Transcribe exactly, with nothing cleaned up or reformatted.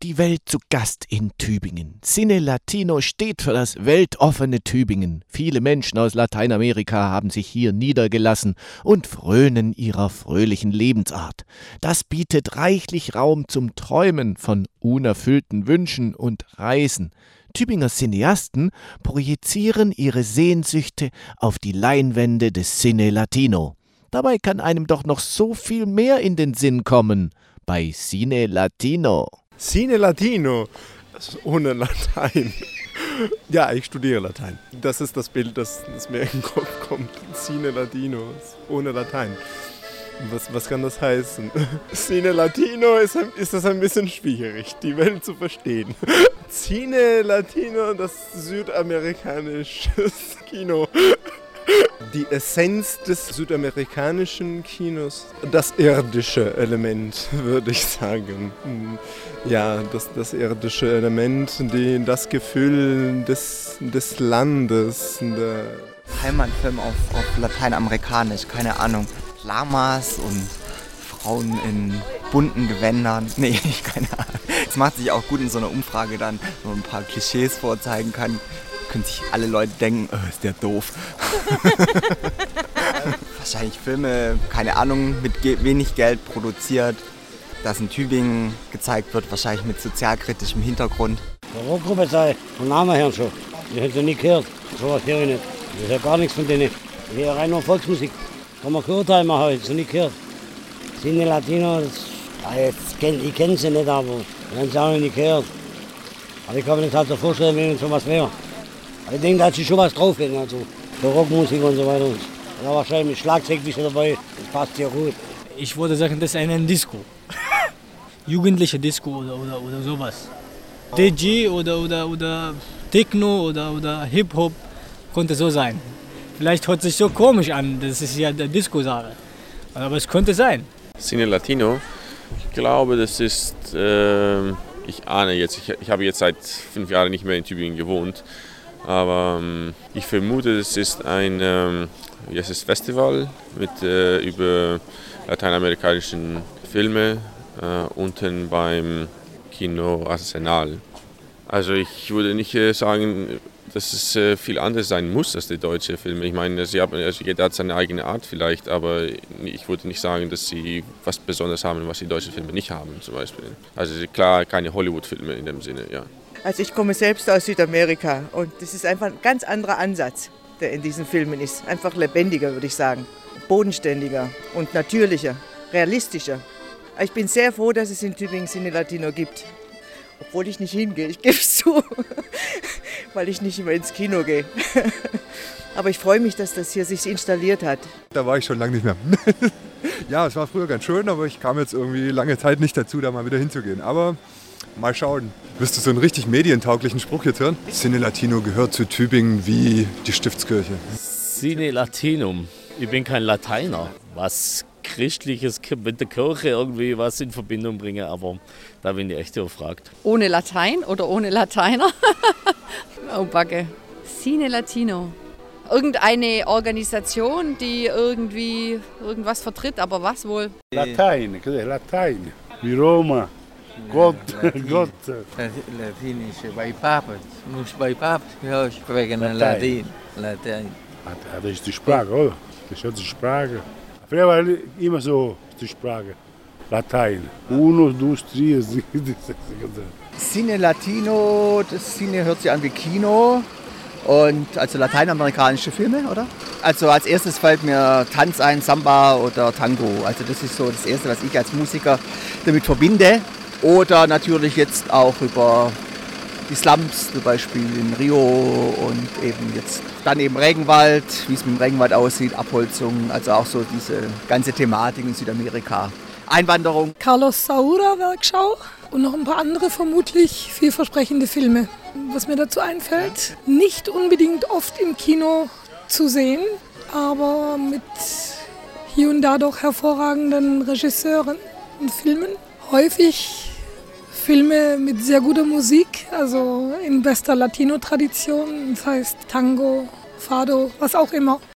die Welt zu Gast in Tübingen. Cine Latino steht für das weltoffene Tübingen. Viele Menschen aus Lateinamerika haben sich hier niedergelassen und frönen ihrer fröhlichen Lebensart. Das bietet reichlich Raum zum Träumen von unerfüllten Wünschen und Reisen. Tübinger Cineasten projizieren ihre Sehnsüchte auf die Leinwände des Cine Latino. Dabei kann einem doch noch so viel mehr in den Sinn kommen bei Cine Latino. Cine Latino, also ohne Latein. Ja, ich studiere Latein. Das ist das Bild, das, das mir in den Kopf kommt. Cine Latino, ohne Latein. Was, was kann das heißen? Cine Latino ist, ist das ein bisschen schwierig, die Welt zu verstehen. Cine Latino, das südamerikanische Kino. Die Essenz des südamerikanischen Kinos, das irdische Element, würde ich sagen. Ja, das, das irdische Element, die, das Gefühl des, des Landes. Heimatfilm auf, auf Lateinamerikanisch, keine Ahnung. Lamas und Frauen in bunten Gewändern. Nee, keine Ahnung. Es macht sich auch gut in so einer Umfrage dann, wo man ein paar Klischees vorzeigen kann. Können sich alle Leute denken, oh, ist der doof. Wahrscheinlich Filme, keine Ahnung, mit ge- wenig Geld produziert. Das in Tübingen gezeigt wird, wahrscheinlich mit sozialkritischem Hintergrund. Der Rockgruppe sei, vom Namen her schon. Die hätte ich nie gehört. So was höre ich nicht. Ich höre gar nichts von denen. Ich höre rein nur Volksmusik. Kann man gehört haben, aber ich habe nie gehört. Cine Latino, das, ja, jetzt kenn, ich kenne sie nicht, aber ich habe sie auch noch nie gehört. Aber ich kann mir das halt so vorstellen, wenn es so was wäre. Ich denke, da hat sie schon was drauf, also für Rockmusik und so weiter. Ja, wahrscheinlich mit Schlagzeug bist du dabei, das passt ja gut. Ich würde sagen, das ist eine Disco. Jugendliche Disco oder, oder, oder sowas. D J oder, oder, oder Techno oder, oder Hip-Hop konnte so sein. Vielleicht hört sich so komisch an, das ist ja der Disco-Sache. Aber es könnte sein. Cine Latino, ich glaube, das ist, äh, ich ahne jetzt, ich, ich habe jetzt seit fünf Jahren nicht mehr in Tübingen gewohnt. Aber ähm, ich vermute, es ist ein ähm, wie heißt es, Festival mit, äh, über lateinamerikanischen Filme äh, unten beim Kino Arsenal. Also ich würde nicht äh, sagen, dass es äh, viel anders sein muss als die deutschen Filme. Ich meine, sie haben, also jeder hat seine eigene Art vielleicht, aber ich würde nicht sagen, dass sie was Besonderes haben, was die deutschen Filme nicht haben zum Beispiel. Also klar, keine Hollywood-Filme in dem Sinne, ja. Also ich komme selbst aus Südamerika und das ist einfach ein ganz anderer Ansatz, der in diesen Filmen ist. Einfach lebendiger, würde ich sagen, bodenständiger und natürlicher, realistischer. Ich bin sehr froh, dass es in Tübingen Cine Latino gibt, obwohl ich nicht hingehe, ich gebe es zu, weil ich nicht immer ins Kino gehe. Aber ich freue mich, dass das hier sich installiert hat. Da war ich schon lange nicht mehr. Ja, es war früher ganz schön, aber ich kam jetzt irgendwie lange Zeit nicht dazu, da mal wieder hinzugehen. Aber mal schauen. Willst du so einen richtig medientauglichen Spruch jetzt hören? Cine Latino gehört zu Tübingen wie die Stiftskirche. Cine Latinum. Ich bin kein Lateiner. Was Christliches mit der Kirche irgendwie was in Verbindung bringe, aber da bin ich echt überfragt. Ohne Latein oder ohne Lateiner? Oh Backe. Cine Latino. Irgendeine Organisation, die irgendwie irgendwas vertritt, aber was wohl? Latein, Latein. Wie Roma. Gott, Gott. Latinische, bei Papst. Muss bei Papst ja, sprechen Latein. Latein. Das ist die Sprache, oder? Das ist die Sprache. Früher war immer so die Sprache. Latein. Uno, dos, tres. Cine Latino, das Cine hört sich an wie Kino. Und also lateinamerikanische Filme, oder? Also als erstes fällt mir Tanz ein, Samba oder Tango. Also das ist so das Erste, was ich als Musiker damit verbinde. Oder natürlich jetzt auch über die Slums, zum Beispiel in Rio und eben jetzt dann eben Regenwald, wie es mit dem Regenwald aussieht, Abholzung, also auch so diese ganze Thematik in Südamerika. Einwanderung. Carlos Saura Werkschau und noch ein paar andere vermutlich vielversprechende Filme. Was mir dazu einfällt, nicht unbedingt oft im Kino zu sehen, aber mit hier und da doch hervorragenden Regisseuren und Filmen. Häufig Filme mit sehr guter Musik, also in bester Latino-Tradition, das heißt Tango, Fado, was auch immer.